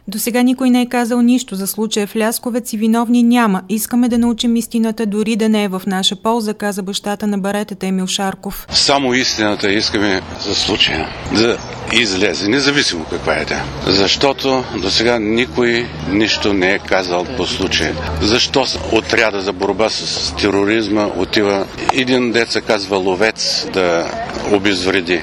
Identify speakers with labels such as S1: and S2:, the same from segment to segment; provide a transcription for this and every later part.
S1: До сега никой не е казал нищо за случая в Лясковец и виновни няма. Искаме да научим истината, дори да не е в наша полза, каза бащата на баретата Емил Шарков.
S2: Само истината искаме за случая да излезе, независимо каква е тя. Защото до сега никой нищо не е казал по случая. Защо отряда за борба с тероризма отива един деца казва ловец да обезвреди?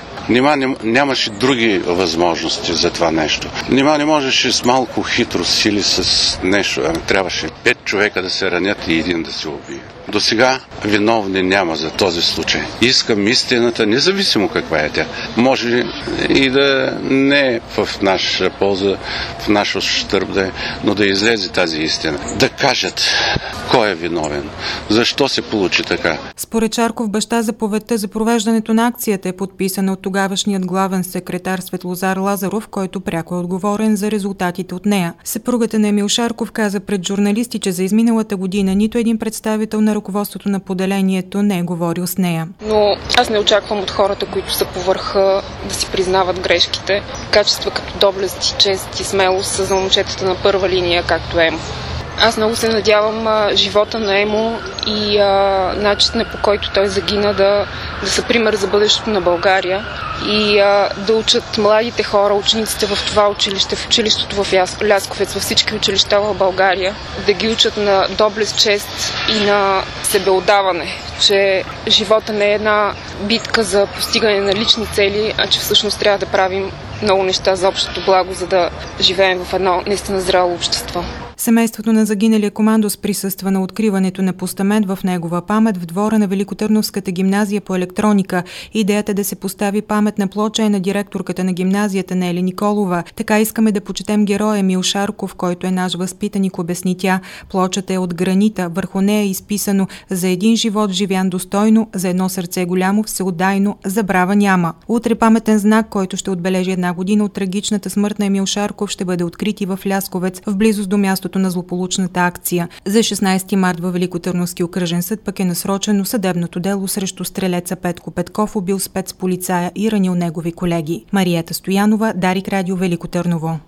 S2: Нямаше други възможности за това нещо. Не можеше с малко хитрост или с нещо. Трябваше 5 човека да се ранят и един да се убие. До сега виновни няма за този случай. Искам истината, независимо каква е тя. Може и да не е в наша полза, в наш ущърб да е, но да излезе тази истина. Да кажат кой е виновен, защо се получи така.
S1: Според Шарков, баща, заповедта за провеждането на акцията е подписана от тогавашният главен секретар Светлозар Лазаров, който пряко е отговорен за резултатите от нея. Съпругата на Емил Шарков каза пред журналисти, че за изминалата година нито един представител на ръководството на поделението не е говорил с нея.
S3: Но аз не очаквам от хората, които са по върха, да си признават грешките. Качества като доблест, чест и смелост са за момчетата на първа линия, както Емо. Аз много се надявам живота на Емо и начинът, по който той загина, да са пример за бъдещето на България и да учат младите хора, учениците в това училище, в училището в Лясковец, във всички училища в България, да ги учат на доблест, чест и на себеотдаване, че живота не е една битка за постигане на лични цели, а че всъщност трябва да правим много неща за общото благо, за да живеем в едно наистина здраво общество.
S1: Семейството на загиналия командос присъства на откриването на постамент в негова памет в двора на Великотърновската гимназия по електроника. Идеята да се постави паметна плоча е на директорката на гимназията Нели Николова. Така искаме да почетем героя Емил Шарков, който е наш възпитаник, обясни тя. Плочата е от гранита, върху нея е изписано: за един живот живян достойно, за едно сърце голямо, всеотдайно, забрава няма. Утре паметен знак, който ще отбележи една година от трагичната смърт на Емил Шарков, ще бъде открит и в Лясковец, в близост до мястото на злополучната акция. За 16 март във Великотърновски окръжен съд пък е насрочено съдебното дело срещу стрелеца Петко Петков, убил спецполицая и ранил негови колеги. Мариета Стоянова, Дарик Радио, Велико Търново.